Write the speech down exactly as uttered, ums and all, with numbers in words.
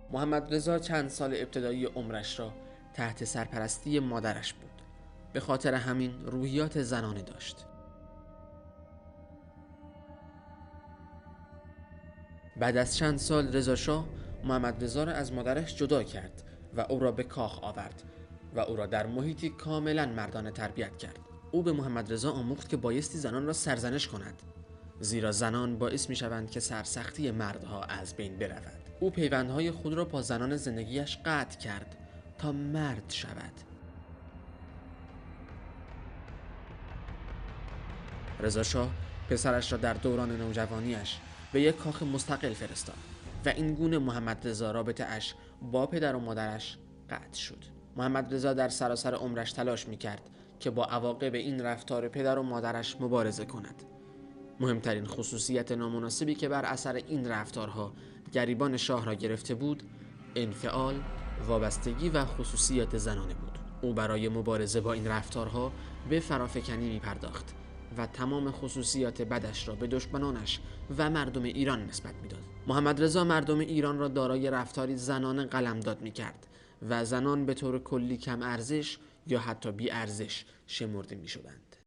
محمد رضا چند سال ابتدایی عمرش را تحت سرپرستی مادرش بود. به خاطر همین روحیات زنانه داشت. بعد از چند سال رضا شاه محمد رضا را از مادرش جدا کرد و او را به کاخ آورد و او را در محیطی کاملا مردانه تربیت کرد. او به محمد رضا آموخت که بایستی زنان را سرزنش کند، زیرا زنان باعث می شوند که سرسختی مردها از بین برود. او پیوندهای خود را با زنان زندگیش قطع کرد تا مرد شود. رضا شاه پسرش را در دوران نوجوانیش به یک کاخ مستقل فرستاد و این گونه محمد رضا رابطه اش با پدر و مادرش قطع شد. محمد رضا در سراسر عمرش تلاش میکرد که با عواقب این رفتار پدر و مادرش مبارزه کند. مهمترین خصوصیت نامناسبی که بر اثر این رفتارها گریبان شاه را گرفته بود، انفعال، وابستگی و خصوصیات زنانه بود. او برای مبارزه با این رفتارها به فرافکنی می پرداخت و تمام خصوصیات بدش را به دشمنانش و مردم ایران نسبت میداد. محمد رضا مردم ایران را دارای رفتاری زنانه قلمداد می‌کرد و زنان به طور کلی کم ارزش یا حتی بی ارزش شمرده می‌شدند.